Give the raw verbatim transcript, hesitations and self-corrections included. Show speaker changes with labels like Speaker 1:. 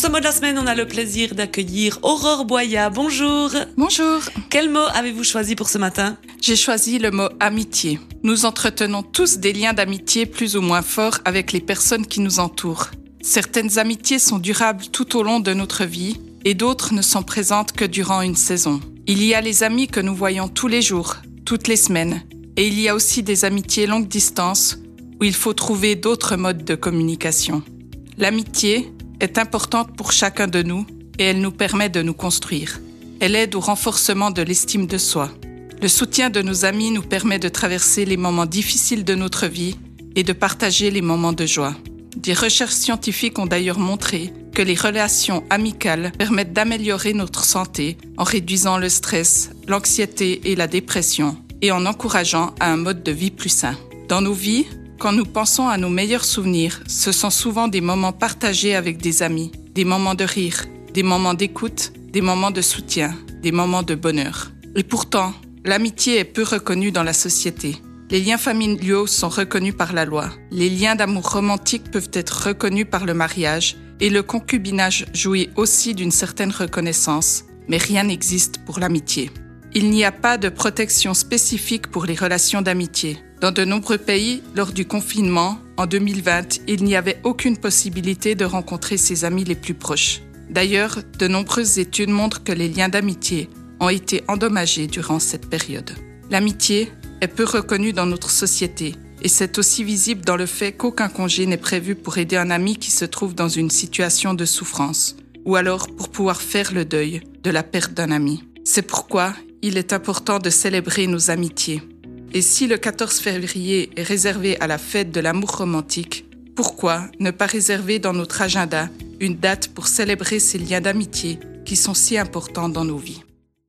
Speaker 1: ce mot de la semaine, on a le plaisir d'accueillir Aurore Boya. Bonjour.
Speaker 2: Bonjour.
Speaker 1: Quel mot avez-vous choisi pour ce matin?
Speaker 2: J'ai choisi le mot amitié. Nous entretenons tous des liens d'amitié plus ou moins forts avec les personnes qui nous entourent. Certaines amitiés sont durables tout au long de notre vie et d'autres ne sont présentes que durant une saison. Il y a les amis que nous voyons tous les jours, toutes les semaines. Et il y a aussi des amitiés longue distance où il faut trouver d'autres modes de communication. L'amitié est importante pour chacun de nous et elle nous permet de nous construire. Elle aide au renforcement de l'estime de soi. Le soutien de nos amis nous permet de traverser les moments difficiles de notre vie et de partager les moments de joie. Des recherches scientifiques ont d'ailleurs montré que les relations amicales permettent d'améliorer notre santé en réduisant le stress, l'anxiété et la dépression et en encourageant à un mode de vie plus sain. Dans nos vies, quand nous pensons à nos meilleurs souvenirs, ce sont souvent des moments partagés avec des amis, des moments de rire, des moments d'écoute, des moments de soutien, des moments de bonheur. Et pourtant, l'amitié est peu reconnue dans la société. Les liens familiaux sont reconnus par la loi. Les liens d'amour romantique peuvent être reconnus par le mariage et le concubinage jouit aussi d'une certaine reconnaissance, mais rien n'existe pour l'amitié. Il n'y a pas de protection spécifique pour les relations d'amitié. Dans de nombreux pays, lors du confinement, en deux mille vingt, il n'y avait aucune possibilité de rencontrer ses amis les plus proches. D'ailleurs, de nombreuses études montrent que les liens d'amitié ont été endommagés durant cette période. L'amitié est peu reconnue dans notre société et c'est aussi visible dans le fait qu'aucun congé n'est prévu pour aider un ami qui se trouve dans une situation de souffrance ou alors pour pouvoir faire le deuil de la perte d'un ami. C'est pourquoi il est important de célébrer nos amitiés. Et si le quatorze février est réservé à la fête de l'amour romantique, pourquoi ne pas réserver dans notre agenda une date pour célébrer ces liens d'amitié qui sont si importants dans nos vies ?